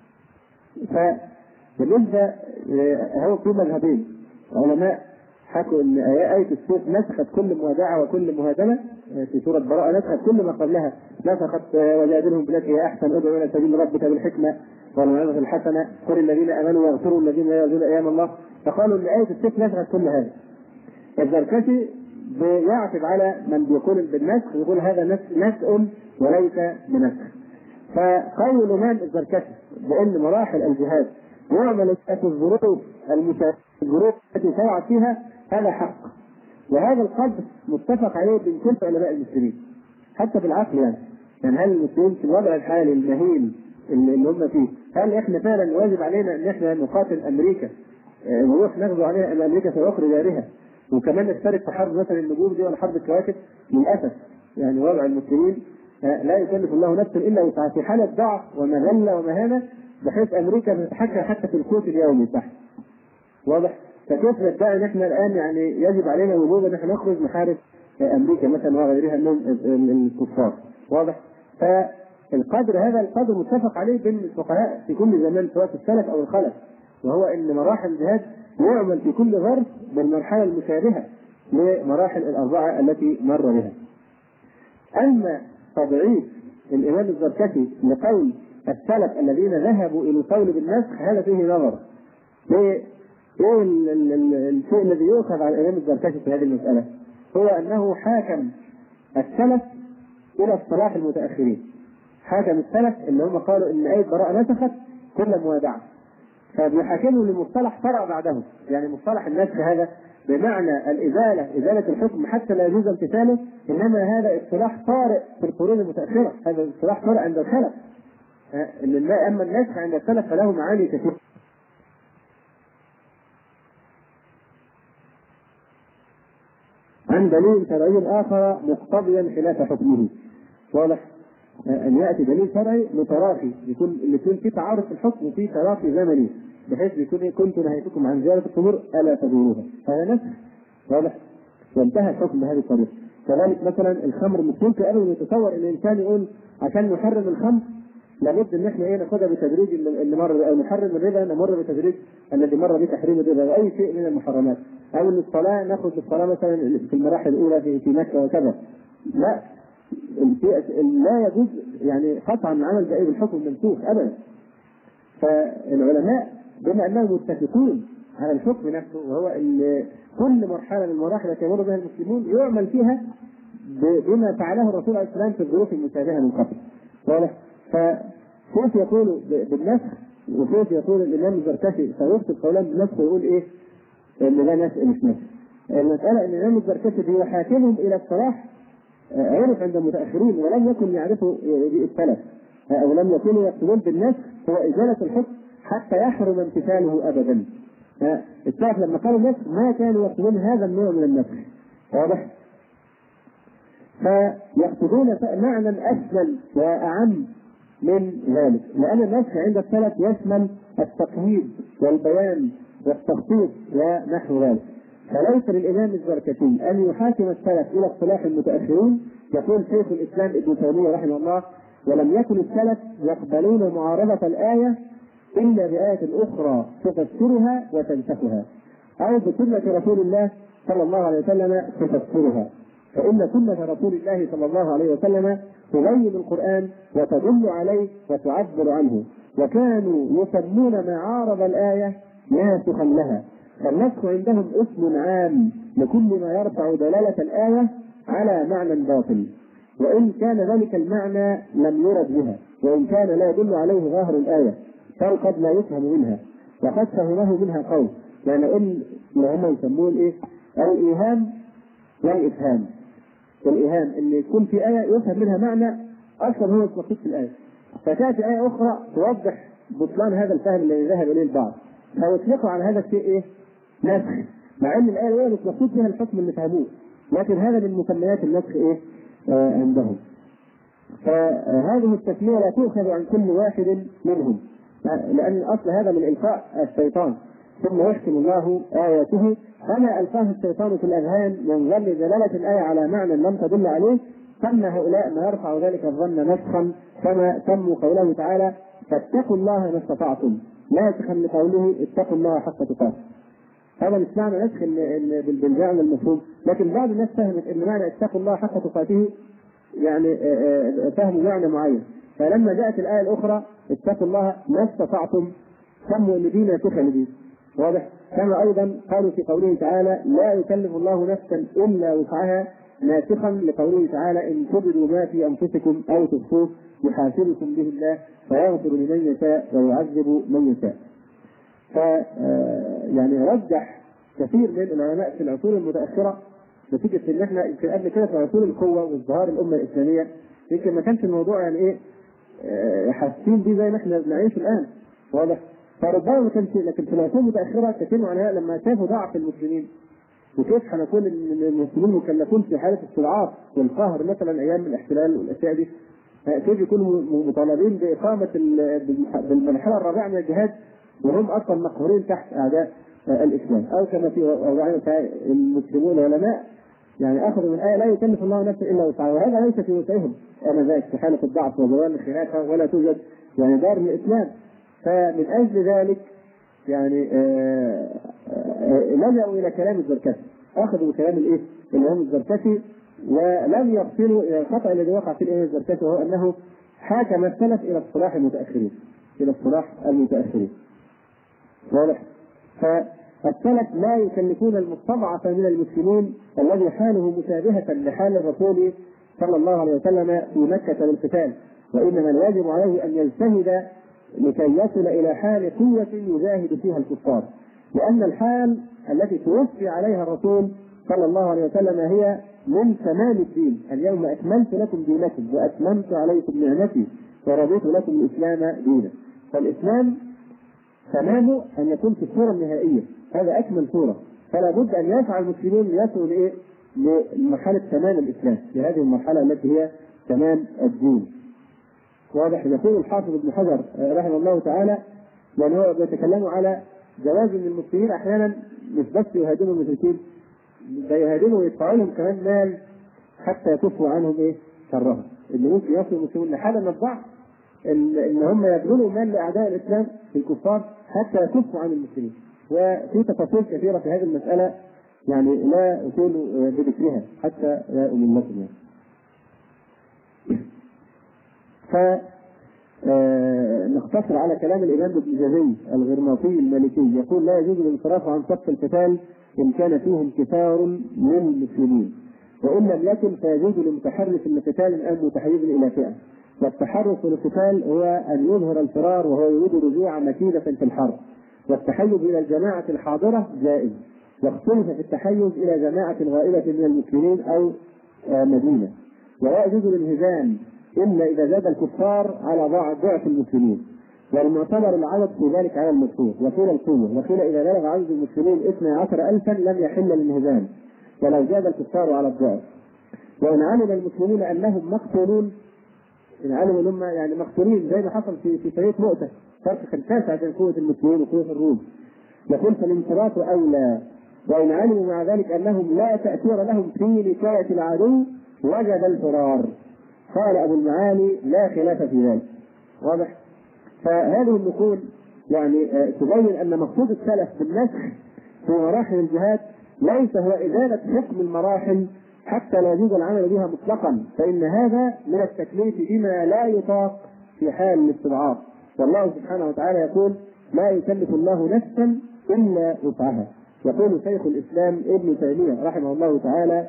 فبالنسبة هو في مذهبين علماء حكوا ان آية السيف نسخت كل موادعة وكل مهادنة. في سورة براءة نسخت كل ما قبلها، نسخت وجادلهم بالتي هي أحسن، ادعو إلى سبيل ربك بالحكمة والموعظة الحسنة، قل الذين آمنوا واغفروا الذين لا يرجون أيام الله. فقالوا ان آية السيف نسخت كل هذا. الزركشي بيعتب على من بيقول بالنسخ، يقول هذا نسخ وليس بنسخ. فقول الإمام الزركشي بأن مراحل الجهاد يعمل في الظروف التي شرعت فيها هذا حق، وهذا القدر متفق عليه بين كل علماء المسلمين حتى في العقل. يعني هل المسلمين في الوضع الحالي المهين اللي هم فيه، هل احنا فعلا واجب علينا ان احنا نقاتل امريكا ونروح نغزو عليها ان امريكا سيخرج جارها، وكمان نشترك في حرب مثلا النجوم دي ولا حرب الكواكب؟ للاسف يعني وضع المسلمين لا يكلف الله نفسا الا وسعها، في حاله ضعف ومذله ومهانه، بحيث امريكا بتتحكم حتى في القوت اليومي تحت. واضح؟ فكيف ندعي ان احنا الان يعني يجب علينا وجوبا ان احنا نخرج محارب امريكا مثلا وغيرها من الكفار؟ واضح؟ فالقدر هذا القدر متفق عليه بين الفقهاء في كل زمان سواء في السلف او الخلف، وهو ان مراحل الجهاد يعمل في كل ظرف بالمرحله المشابهه لمراحل الاربعه التي مر بها. اما تضعيف الامام الزركشي لقول السلف الذين ذهبوا الى القول بالنسخ هذا فيه نظر. ايه الشيء الذي يؤخذ على الامام الزركشي في هذه المساله؟ هو انه حاكم السلف الى اصطلاح المتاخرين. حاكم السلف اللي هم قالوا ان آية براءة نسخت كل موادعة، فبيحاكموا لمصطلح فرع بعده، يعني مصطلح النسخ هذا بمعنى إزالة الحكم حتى لا يجوز امتثاله، إنما هذا اصطلاح طارئ في القرون المتأخرة، هذا اصطلاح طارئ عند السلف. أما النسخ عند السلف فله معاني كثيرة. عن دليل شرعي آخر مقتضيا خلاف حكمه. واضح؟ أن يأتي دليل شرعي متراخي، يكون في تعارض في الحكم وفي تراخي زمني، بحيث يكون كنت نهيتكم عن زيارة القبور ألا تزوروها، هذا نسخ. واضح؟ وانتهى الحكم بهذه الطريقة. كذلك مثلا الخمر، مش ممكن أبدا يتصور أن الإنسان يقول عشان نحرم الخمر لابد ان احنا ناخدها بتدريج اللي مر، او نحرم الربا نمر بتدريج الذي مر بتحريم الربا واي شيء من المحرمات، او ان الصلاه ناخذ الصلاه مثلا في المراحل الاولى في مكه وكذا. لا يجوز يعني قطعا عمل بأي بالحكم المنسوخ ابدا. فالعلماء بما انهم متفقون على الحكم نفسه، وهو ان كل مرحله من المراحل التي يمر بها المسلمون يعمل فيها بما فعله الرسول عليه السلام في الظروف المشابهه من قبل. واضح؟ فكيف يقول بالنسخ وكيف يقول الامام الزركشي فيكتب قولان بنفسه ويقول ايه؟ ان ده نفس مش نفس. المساله ان الامام الزركشي يحاكمهم الى الصلاح عرف عند المتاخرين ولم يكن يعرفوا السلف، او لم يكونوا يقصدون بالنسخ هو ازاله الحكم حتى يحرم امتثاله ابدا. السلف لما قالوا النسخ ما كانوا يقصدون هذا النوع من النسخ، واضح؟ فيقصدون معنى أشمل وأعم من ذلك، لأن النسخ عند السلف يشمل التقييد والبيان والتخصيص ونحو ذلك. فليس للإمام الزركشي أن يحاكم السلف إلى اصطلاح المتأخرين. يقول شيخ الإسلام ابن تيمية رحمه الله: ولم يكن السلف يقبلون معارضة الآية إلا بآية أخرى تفسرها وتنسخها، أو بسنة رسول الله صلى الله عليه وسلم تفسرها، فإن سنة رسول الله صلى الله عليه وسلم تبين القرآن وتدل عليه وتعبر عنه، وكانوا يسمون ما عارض الآية ناسخا لها. فالنسخ عندهم اسم عام لكل ما يرفع دلالة الآية على معنى باطل، وإن كان ذلك المعنى لم يرد بها، وإن كان لا يدل عليه ظاهر الآية بل قد لا يفهم منها، وقد فهمه منها قول، يعني إن هم يسمون إيه؟ الإيهام والإفهام. الإيهام إن يكون في آية يفهم منها معنى أصلا هو مقصود في الآية، فتأتي آية أخرى توضح بطلان هذا الفهم الذي ذهب إليه البعض، فيطلقوا على هذا الشيء إيه؟ نسخ، مع أن الآية هي مش مقصود فيها الحكم اللي فهموه، لكن هذا من مسميات النسخ إيه؟ عندهم. فهذه التسمية لا تؤخذ عن كل واحد منهم، لأن أصل هذا من إلقاء الشيطان، ثم يحكم الله آياته، فما ألقاه الشيطان في الأذهان من ظن دلالة الآية على معنى لم تدل عليه، ثم هؤلاء ما يرفع ذلك الظن نسخا، كما سموا قوله تعالى: فاتقوا الله ما استطعتم، ناسخا لقوله اتقوا الله حق تقاته. هذا مش معنى نسخ بالمعنى المفهوم، لكن بعض الناس فهمت ان معنى اتقوا الله حق تقاته يعني فهم معنى معين، فلما جاءت الآية الأخرى اتقوا الله ما استطعتم سموا ان دي ناسخة لدي، واضح؟ كما أيضا قالوا في قوله تعالى: لا يكلف الله نفسا إلا وسعها، ناسخا لقوله تعالى: إن تبدوا ما في أنفسكم أو تخفوه يحاسبكم به الله فيغفر لمن يشاء ويعذب من يشاء. يعني رجح كثير من العلماء في العصور المتأخرة نتيجة ان احنا يمكن قبل كده في عصور القوة وازدهار الأمة الإسلامية يمكن ما كانش الموضوع يعني ايه حاسين بيه زي ما احنا بنعيش الآن، واضح؟ فربما ما كانش، لكن في العصور المتأخرة كثير من العلماء لما شافوا ضعف المسلمين وكيف هنكون المسلمين مكلفون في حالة استضعاف والقهر مثلا أيام الاحتلال والأشياء دي، كيف يكونوا مطالبين بإقامة بالمرحلة الرابعة من الجهاد وهم أصلا مقهورين تحت أعداء الإسلام، أو كما في المسلمون العلماء يعني أخذوا من آية: لا يكلف الله نفسا إلا وسعها، وهذا ليس في وسعهم آنذاك في حالة الضعف وزوال الخلافة ولا توجد يعني دار الإسلام. فمن أجل ذلك يعني لجأوا إلى كلام الزركشي، أخذوا بكلام الإيه؟ الإمام الزركشي، ولم يصلوا إلى الخطأ الذي وقع في الإمام الزركشي، وهو أنه حاكم السلف إلى اصطلاح المتأخرين، إلى اصطلاح المتأخرين، واضح؟ فالسلف لا يكلفون المستضعف من المسلمين الذي حاله مشابهة لحال الرسول صلى الله عليه وسلم في مكة للقتال، وإنما الواجب عليه أن يجتهد لكي يصل إلى حال قوة يجاهد فيها الكفار، لأن الحال التي توفي عليها الرسول صلى الله عليه وسلم هي من تمام الدين: اليوم أكملت لكم دينكم وأتممت عليكم نعمتي ورضيت لكم الإسلام دينا. فالإسلام تمامه أن يكون في الصورة النهائية، هذا أكمل صورة، فلا بد أن يسعى المسلمين ليصلوا لإيه؟ لمرحلة تمام الإسلام، في هذه المرحلة التي هي تمام الدين، واضح؟ يقول الحافظ ابن حجر رحمه الله تعالى، لأنه هو بيتكلم على جواز من المسلمين أحيانا مش بس يهاجموا المشركين، بيهاجموا ويدفعوا لهم كمان مال حتى يكفوا عنهم إيه؟ شرهم، اللي ممكن يصل المسلمين لحالة من الضعف ان هم يبذلوا مال لاعداء الاسلام في الكفار حتى يكفوا عن المسلمين. وفي تفاصيل كثيره في هذه المساله يعني لا اطول بذكرها حتى لا املكم يعني. فنختصر على كلام الامام ابن جزي الغرناطي المالكي، يقول: لا يجوز الانصراف عن صف القتال ان كان فيهم كفار من المسلمين، وان لم يكن فيجوز للمتحرك من قتال او متحيز الى فئه، والتحرك في القتال هو أن يظهر الفرار وهو يريد رجوع مكيدة في الحرب. والتحيز إلى الجماعة الحاضرة جائز، واختلف في التحيز إلى جماعة غائبة من المسلمين أو مدينة. ولا يجوز الانهزام إلا إذا زاد الكفار على ضعف المسلمين، والمعتبر العدد في ذلك على المشهور، وقيل القوة، وقيل إذا بلغ عدد المسلمين 12,000 لم يحل الانهزام ولو زاد الكفار على الضعف. وإن علم المسلمون أنهم مقتولون، إن علموا أنهم يعني مقتولين زي ما حصل في سرية مؤتة، فرق شاسع بين قوة المسلمين وقوة الروم، يقول فالانصراف أولى. وإن علموا مع ذلك أنهم لا تأثير لهم في نكاية العدو وجب الفرار. قال أبو المعالي لا خلاف في ذلك. واضح؟ فهذه النقول يعني تبين أن مقصود السلف بالنسخ في مراحل الجهاد ليس هو إزالة حكم المراحل حتى لا يجوز العمل بها مطلقا، فإن هذا من التكليف بما لا يطاق في حال الاستضعاف. والله سبحانه وتعالى يقول لا يكلف الله نفسا إلا وسعها. يقول شيخ الإسلام ابن تيمية رحمه الله تعالى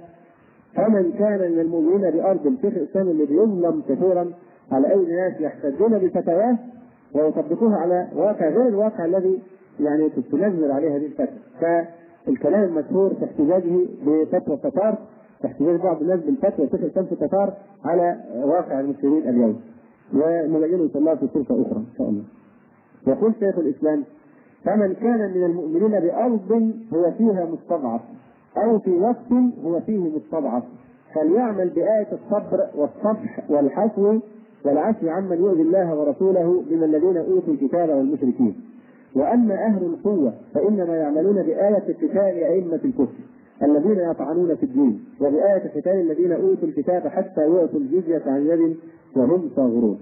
فمن كان من المؤمنين بأرض، الشيخ الإسلام اللي بيظلم كثيرا على أي ناس يحتجون بفتواه ويطبقوها على واقع غير الواقع الذي يعني تنزل عليه هذه الفتوى. فالكلام المشهور في احتجاجه بفتوى التتار، احتجاج بعض الناس بالفتوى شيخ الإسلام في التتار على واقع المسلمين اليوم، ونبينه إن شاء الله في فرصة أخرى إن شاء الله. يقول شيخ الإسلام فمن كان من المؤمنين بأرض هو فيها مستضعف أو في وقت هو فيه مستضعف فليعمل بآية الصبر والصفح والحفو والعفو عمن يؤذي الله ورسوله من الذين أوتوا الكتاب والمشركين. وأما أهل القوة فإنما يعملون بآية قتال أئمة الكفر الذين يطعنون في الدين، وبآية قتال الذين أوتوا الكتاب حتى يؤتوا الجزية عن يد وهم صاغرون.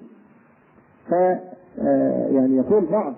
يعني يقول بعض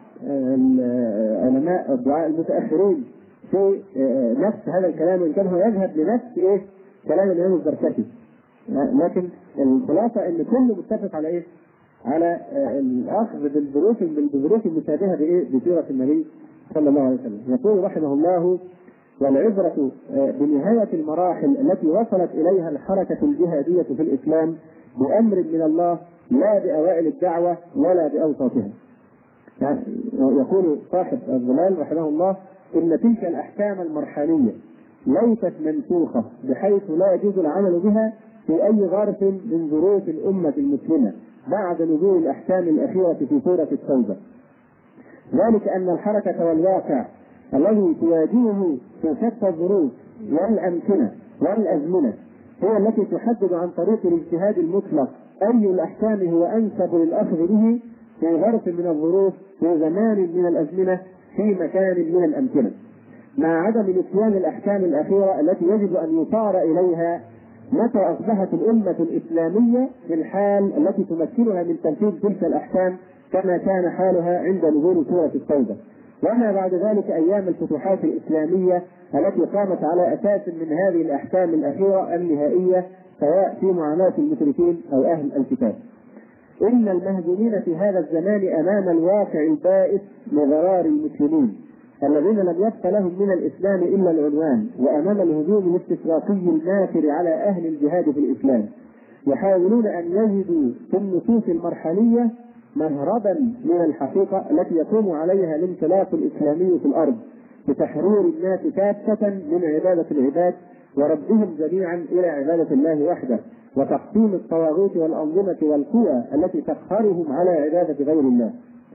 علماء الدعاء المتأخرين في نفس هذا الكلام، وإن كان هو يذهب لنفس كلام الإمام الزركشي، لكن الخلاصة أن كله متفق على على الأخذ بالظروف المشابهة بسيرة النبي صلى الله عليه وسلم. يقول رحمه الله والعبرة بنهاية المراحل التي وصلت إليها الحركة الجهادية في الإسلام بأمر من الله لا بأوائل الدعوة ولا بأوساطها. يعني يقول صاحب الظلال رحمه الله إن تلك الأحكام المرحلية ليست منسوخة بحيث لا يجوز العمل بها في أي ظرف من ظروف الأمة المسلمة بعد نزول الأحكام الأخيرة في سورة التوبة، ذلك أن الحركة والواقع الذي تواجهه في شتى الظروف والأمكنة والأزمنة هي التي تحدد عن طريق الاجتهاد المطلق أي الأحكام هو أنسب للأخذ به في ظرف من الظروف في زمان من الأزمنة في مكان من الأمكنة، مع عدم نسيان الأحكام الأخيرة التي يجب أن يصار إليها متى أصبحت الأمة الإسلامية في الحال التي تمكنها من تنفيذ تلك الأحكام كما كان حالها عند نزول سورة التوبة، وما بعد ذلك أيام الفتوحات الإسلامية التي قامت على أساس من هذه الأحكام الأخيرة النهائية سواء في معاملة المشركين أو أهل الكتاب. إن المهزومين في هذا الزمان أمام الواقع البائس لضرار المسلمين الذين لم يبق لهم من الإسلام إلا العنوان، وأمام الهجوم الاستشراقي الماكر على أهل الجهاد في الإسلام يحاولون أن يجدوا في النصوص المرحلية مهربا من الحقيقة التي يقوم عليها الانطلاق الإسلامي في الأرض بتحرير الناس كافة من عبادة العباد وردهم جميعا إلى عبادة الله وحده، وتقسيم الطواغيت والأنظمة والقوى التي تقهرهم على عبادة غير الله،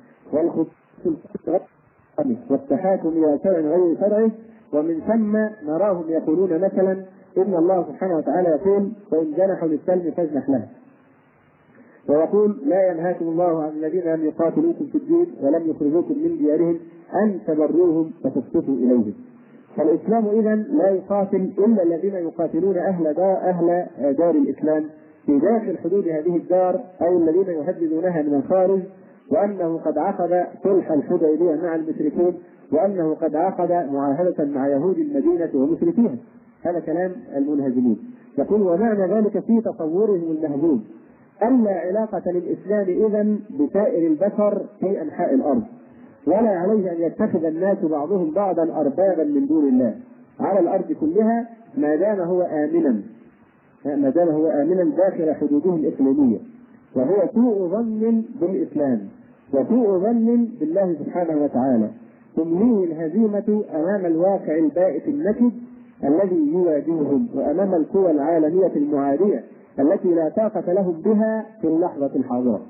والتحاكم إلى شرع غير شرعه. ومن ثم نراهم يقولون مثلا إن الله سبحانه وتعالى يقول وإن جنحوا للسلم فاجنح له، ويقول لا ينهاكم الله عن الذين لم يقاتلوكم في الدين ولم يخرجوكم من ديارهم أن تبروهم وتقسطوا إليهم. فالإسلام إذن لا يقاتل إلا الذين يقاتلون أهل دار الإسلام في داخل حدود هذه الدار أو الذين يهددونها من الخارج، وأنه قد عقد صلح الحديبية مع المشركين، وأنه قد عقد معاهدة مع يهود المدينة ومشركيها. هذا كلام المنهزمين. يقول ومعنى ذلك في تصورهم المهزوم أن لا علاقة للإسلام إذن بسائر البشر في أنحاء الأرض، ولا عليه أن يتخذ الناس بعضهم بعضا أربابا من دون الله على الأرض كلها ما دام هو آمنا داخل حدوده الإقليمية. وهو سوء ظن بالإسلام وسوء ظن بالله سبحانه وتعالى، تمليه الهزيمة أمام الواقع البائس النكد الذي يواجههم، وأمام القوى العالمية المعادية التي لا طاقة لهم بها في اللحظة الحاضرة.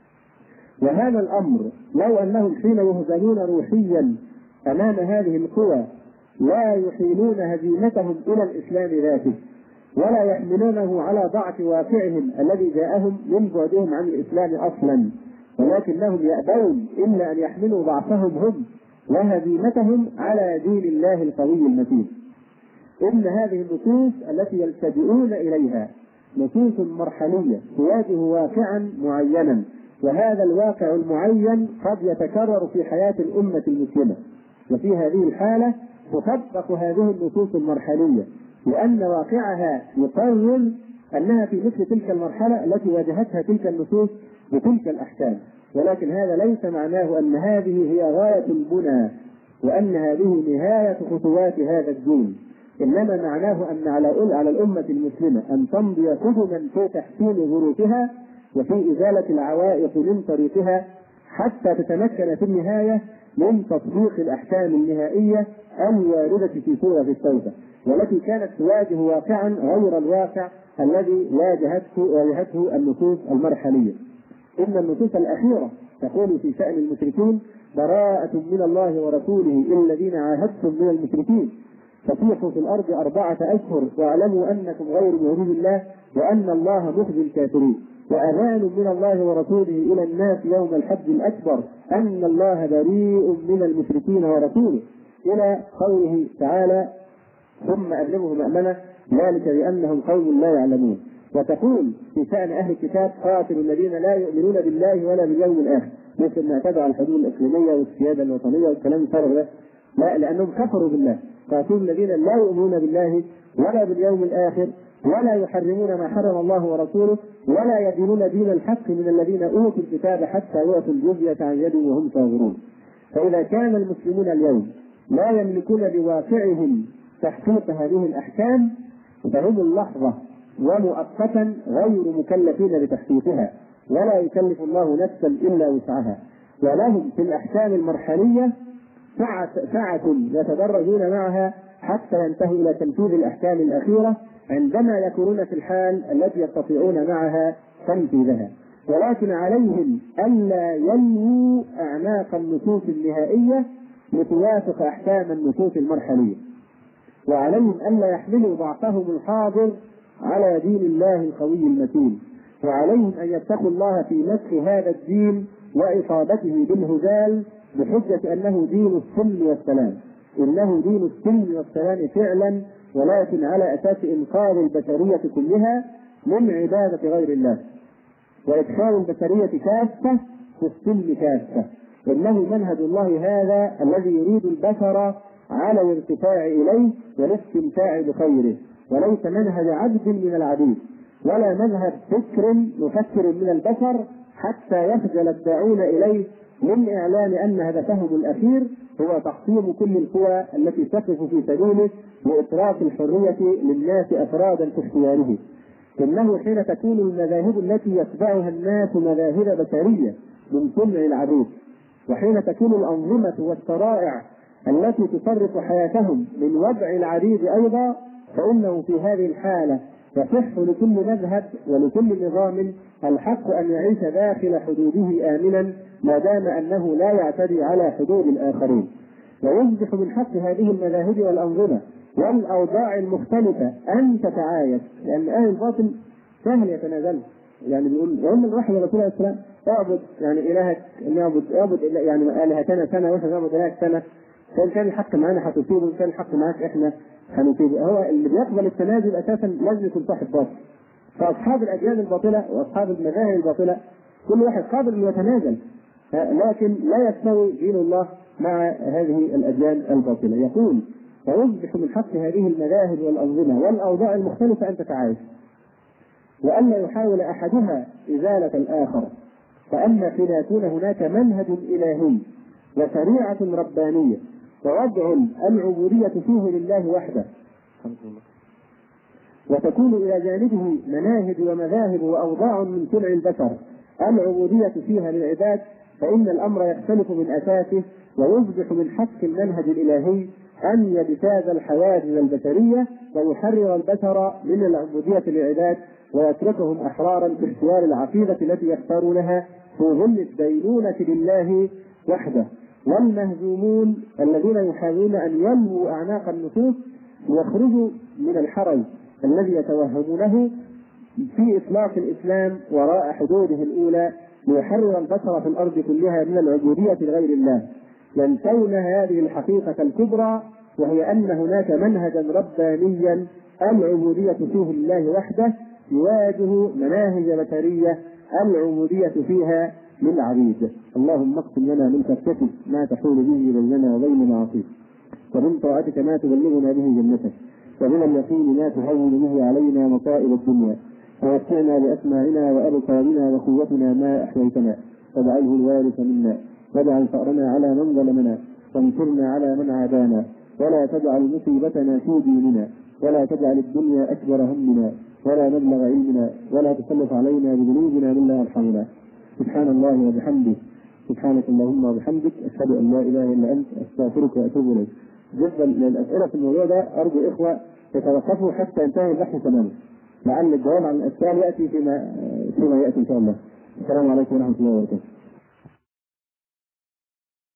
وهذا الأمر لو أنهم حين يهزمون روحيا أمام هذه القوى لا يحيلون هزيمتهم إلى الإسلام ذاته، ولا يحملونه على ضعف واقعهم الذي جاءهم من بعدهم عن الإسلام أصلا، ولكنهم يأبون إلا أن يحملوا ضعفهم هم وهزيمتهم على دين الله القوي المتين. إن هذه النصوص التي يلتجئون إليها نصوص مرحلية تواجه واقعا معينا، وهذا الواقع المعين قد يتكرر في حياة الأمة المسلمة، وفي هذه الحالة تطبق هذه النصوص المرحلية، لأن واقعها يقرر أنها في مثل تلك المرحلة التي واجهتها تلك النصوص بتلك الأحكام. ولكن هذا ليس معناه أن هذه هي غاية المنى وأن هذه نهاية خطوات هذا الدين، إنما معناه أن على الأمة المسلمة أن تمضي قدما في تحسين ظروفها وفي إزالة العوائق من طريقها حتى تتمكن في النهاية من تطبيق الأحكام النهائية الواردة في سورة التوبة، والتي كانت تواجه واقعا غير الواقع الذي واجهته النصوص المرحلية. إن النصوص الأخيرة تقول في شأن المشركين: براءة من الله ورسوله إلى الذين عاهدتم من المشركين فسيحوا في الأرض 4 أشهر واعلموا أنكم غير معجز الله وأن الله مخزي الكافرين، وأذان من الله ورسوله إلى الناس يوم الحج الأكبر أن الله بريء من المشركين ورسوله، إلى قوله تعالى: ثم أبلغه مأمنة ذلك بأنهم قوم لا يعلمون. وتقول في شأن أهل الكتاب: قاتلوا الذين لا يؤمنون بالله ولا باليوم الآخر، مثل ما اعتدوا على الحدود الإقليمية والسيادة الوطنية والكلام الفارغ ده، لا، لأنهم كفروا بالله. قاتلوا الذين لا يؤمنون بالله ولا باليوم الآخر ولا يحرمون ما حرم الله ورسوله ولا يدينون دين الحق من الذين أوتوا الكتاب حتى يؤتوا الجزية عن يد وهم صاغرون. فإذا كان المسلمون اليوم لا يملكون بواقعهم تحقيق هذه الأحكام فهم اللحظة ومؤقتا غير مكلفين بتحقيقها، ولا يكلف الله نفسا إلا وسعها، ولهم في الأحكام المرحلية سعة يتدرجون معها حتى ينتهوا إلى تنفيذ الأحكام الأخيرة عندما يكونون في الحال التي يستطيعون معها تنفيذها. ولكن عليهم ألا ينووا أعناق النصوص النهائية لتوافق أحكام النصوص المرحلية، وعليهم ألا يحملوا ضعفهم الحاضر على دين الله القوي المتين، وعليهم أن يتقوا الله في مسح هذا الدين وإصابته بالهزال بحجة أنه دين السلم والسلام. إنه دين السلم والسلام فعلا، ولكن على أساس إنقاذ البشرية كلها من عبادة غير الله وإدخال البشرية كافة في السلم كافة. إنه منهج الله هذا الذي يريد البشر على الارتفاع إليه والاستمتاع بخيره، وليس منهج عبد من العبيد ولا مذهب فكر مفكر من البشر حتى يخجل الداعون إليه من إعلان أن هدفهم الأخير هو تحطيم كل القوى التي تقف في سبيله وإطراق الحرية للناس أفرادا في اختياره. إنه حين تكون المذاهب التي يتبعها الناس مذاهب بشرية من صنع العبيد، وحين تكون الأنظمة والشرائع التي تصرف حياتهم من وضع العبيد أيضا، فإنه في هذه الحالة يصح لكل مذهب ولكل نظام الحق أن يعيش داخل حدوده آمنا ما دام أنه لا يعتدي على حدود الآخرين. ويصبح من حق هذه المذاهب والأنظمة والأوضاع المختلفة أن تتعايش، لأن أهل الباطل سهل يتنازل. يعني بيقول وهم الوحي رسول الله السلام: اعبد يعني إلهك، اعبد يعني آلهتنا سنة واحنا نعبد إلهك سنة، فإن كان الحق معنا هتصيبه، إن كان الحق معاك إحنا هنصيبه. هو اللي بيقبل التنازل أساسا لازم يكون صاحب باطل. فأصحاب الأديان الباطلة وأصحاب المذاهب الباطلة كل واحد قابل أن يتنازل، لكن لا يستوي دين الله مع هذه الأديان الباطلة. يقول: فيصبح من حق هذه المذاهب والأنظمة والأوضاع المختلفة أن تتعايش، وألا يحاول أحدها إزالة الآخر، فأما حين يكون هناك منهج إلهي وشريعة ربانية ووضع العبودية فيه لله وحده، وتكون إلى جانبه مناهج ومذاهب وأوضاع من صنع البشر العبودية فيها للعباد، فإن الأمر يختلف من أساسه، ويصبح من حق المنهج الإلهي أن يجتاز الحواجز البشرية ويحرر البشر من العبودية للعباد، ويتركهم أحرارا باختيار العقيدة التي يختارونها في ظل الدينونة لله وحده. والمهزومون الذين يحاولون أن يلووا أعناق النصوص يخرجوا من الحرج الذي يتوهمونه في إطلاق الإسلام وراء حدوده الأولى ليحرر البشر في الأرض كلها من العبودية لغير الله، ينسون هذه الحقيقة الكبرى، وهي أن هناك منهجا ربانيا العبودية فيه لله وحده يواجه مناهج بشرية العبودية فيها للعبيد. اللهم اقسم لنا من خشيتك ما تحول به بيننا وبين معاصيك، ومن طاعتك ما تبلغنا به جنتك، ومن اليقين ما تهون به علينا مصائب الدنيا، ومتعنا بأسماعنا وأبصارنا وقوتنا ما أحييتنا، واجعله الوارث منا، واجعل ثأرنا على من ظلمنا، وانصرنا على من عادانا، ولا تجعل مصيبتنا في ديننا، ولا تجعل الدنيا أكبر همنا ولا مبلغ علمنا، ولا تسلط علينا بذنوبنا من لا يرحمنا. سبحان الله وبحمده، سبحانك اللهم وبحمدك، أشهد أن لا إله إلا أنت، أستغفرك وأتوب إليك. بالنسبة للأسئلة في الموضوع ده أرجو إخوة يتوقفوا حتى ينتهي البحث تماما، لعل الجواب عن الأسئلة يأتي فيما يأتي إن شاء الله. السلام عليكم ورحمة الله وبركاته.